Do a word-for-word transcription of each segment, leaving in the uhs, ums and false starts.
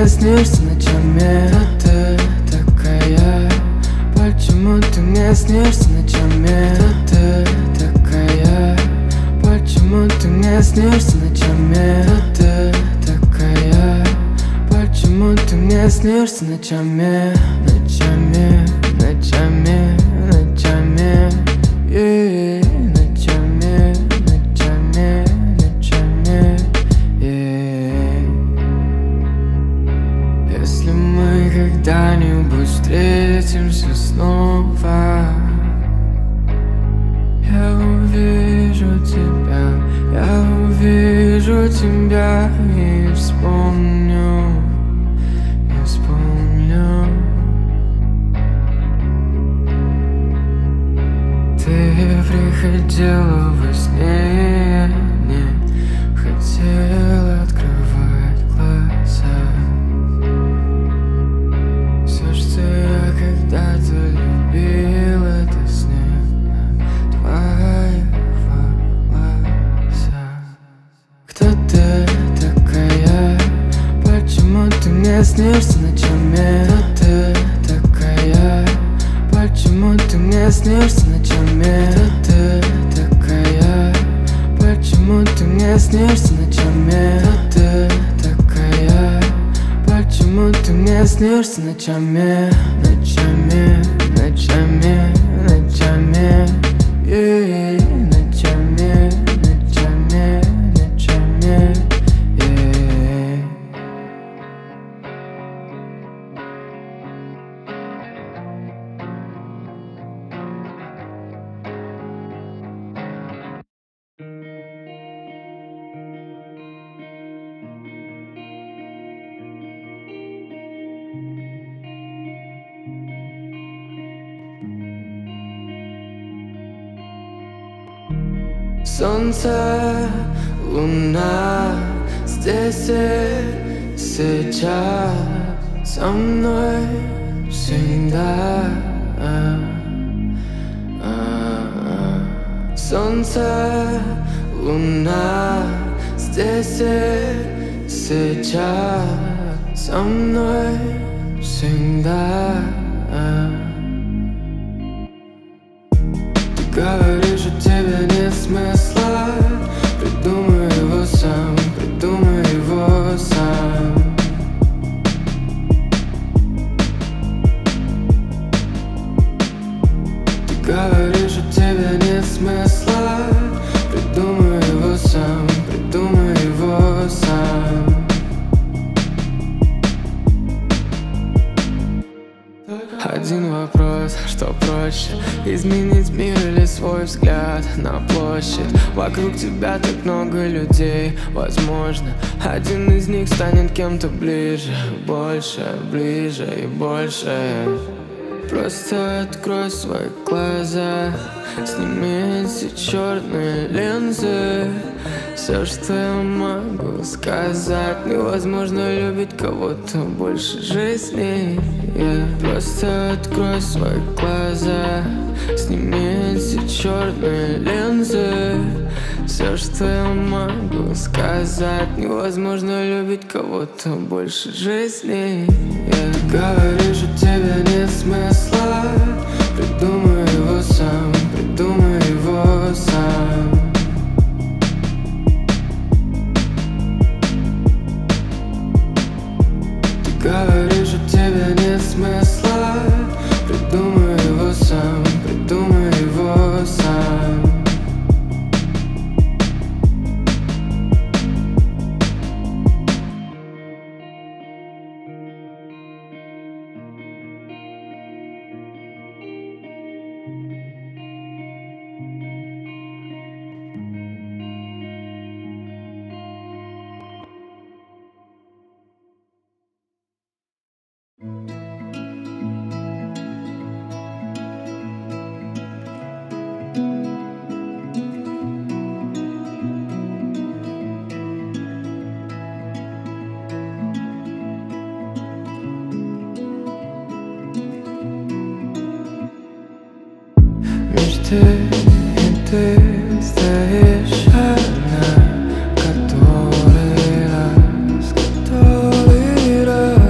мне снишься ночами? Кто ты такая? Почему ты мне снишься ночами? Кто ты такая? Почему ты мне снишься ночами? Кто ты такая? Почему ты мне снишься ночами? Ночами, ночами, ночами, yeah. Ночами, ночами, ночами, yeah. Если мы когда-нибудь встретимся снова, я увижу тебя, я увижу тебя и вспомню, и вспомню. Ты приходила во сне, не хотела открывать глаза. Все, что я когда-то любил, это снег на твоих волосах. Кто ты такая? Почему ты мне снишься ночами? Кто ты такая? Почему ты мне снишься ночами? Кто ты такая? Почему ты мне снишься ночами? Кто ты такая? Почему ты мне снишься ночами? Ночами, ночами, ночами, yeah. Ночами, ночами, ночами, yeah. Солнце, луна, здесь и сейчас со мной всегда. Солнце, луна, здесь и сейчас со мной всегда. Ты говоришь, у тебя нет смысла, придумай его сам, придумай его сам. Ты говоришь, у тебя нет смысла, придумай его сам, придумай его сам. Один вопрос, что проще, изменить мир или свой взгляд на площадь? Вокруг тебя так много людей, возможно, один из них станет кем-то ближе, больше, ближе и больше. Просто открой свои глаза, сними эти черные линзы. Все, что я могу сказать, невозможно любить кого-то больше жизни, yeah. Просто открой свои глаза, сними эти черные линзы. Все, что я могу сказать, невозможно любить кого-то больше жизни, yeah. Говоришь, у тебя нет смысла, придумай его сам, придумай его сам. Говоришь, у тебя нет смысла, придумай его сам, придумай его сам. Ты и ты стоишь одна, который раз, который раз.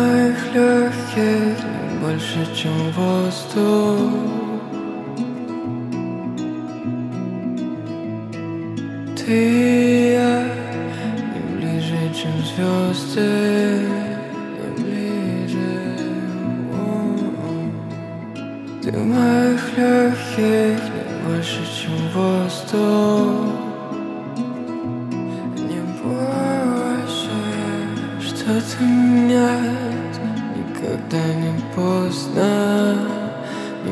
моих легких не больше, чем воздух. Ты и я не ближе, чем звезды, не ближе. О-о. Ты в моих легких не больше, чем воздух. Не бойся, что-то менять, никогда не поздно, не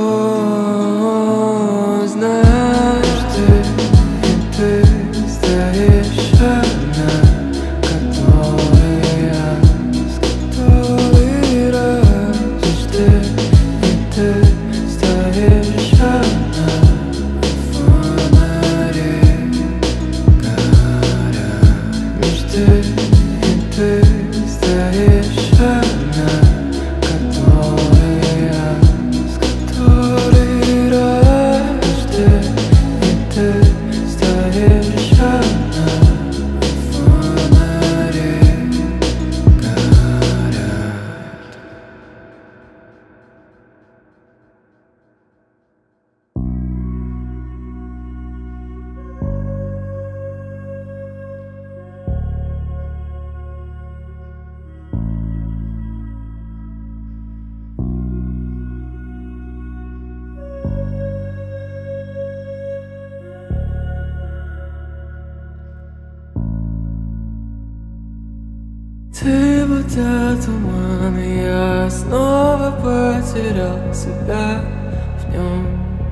поздно. Ты стоишь одна, которой я, с которой раз ты, и ты стоишь одна, фонари горят мечты, и ты стоишь одна, которой я, с которой раз ты, и ты стоишь одна, фонари горят. Ты будто туман, и я снова потерял себя в нем.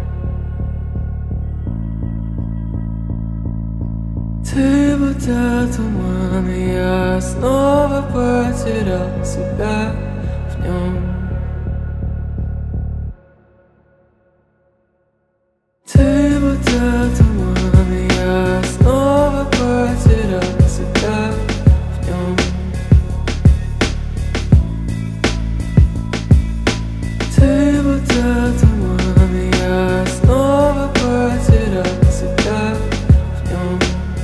Ты будто туман, и я снова потерял себя в нем. Ты будто туман, и я снова потерял себя в нем. Ты будто туман, и я снова потерял себя в нем.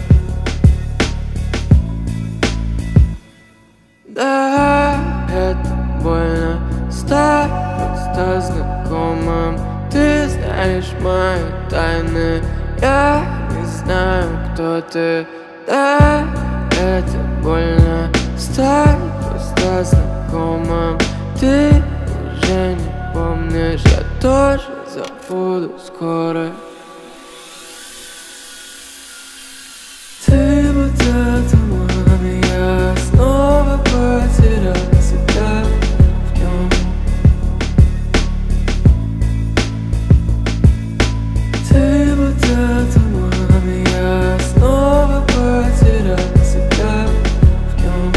Да, это больно стать просто знакомым. Ты знаешь мои тайны, я не знаю, кто ты. Да, это больно стать просто знакомым. Ты уже не помнишь, я тоже забуду скоро. Ты будто туман, и я снова потерял себя в нем. Ты будто туман, и я снова потерял себя в нем.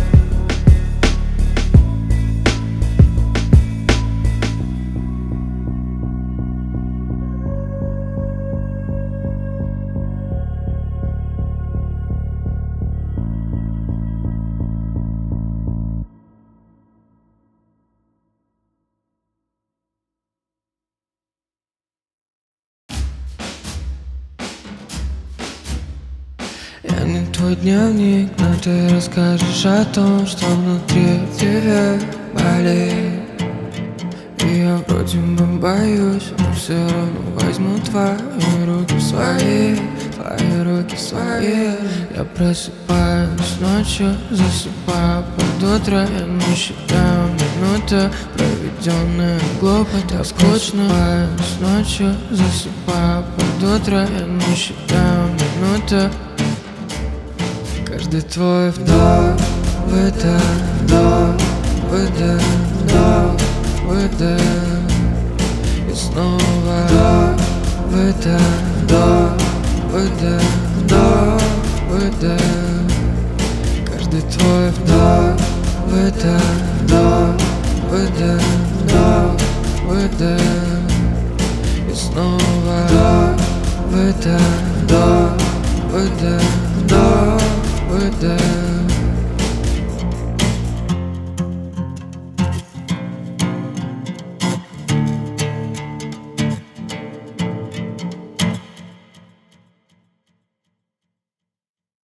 Я не твой дневник, но ты расскажешь о том, что внутри тебя болит. И я вроде бы боюсь, но все равно возьму твои руки в свои, твои руки в свои. Я просыпаюсь ночью, засыпаю под утро. Я не считаю минуты, проведенные глупо, так скучно. Просыпаюсь ночью, засыпаю под утро. Я не считаю минуты. Каждый твой вдох, выдох, вдох, выдох, вдох, выдох. И снова вдох, выдох, вдох, выдох, вдох, выдох. Каждый твой вдох, выдох, вдох, выдох, вдох, выдох. И снова вдох, выдох, вдох, выдох, вдох, выдох.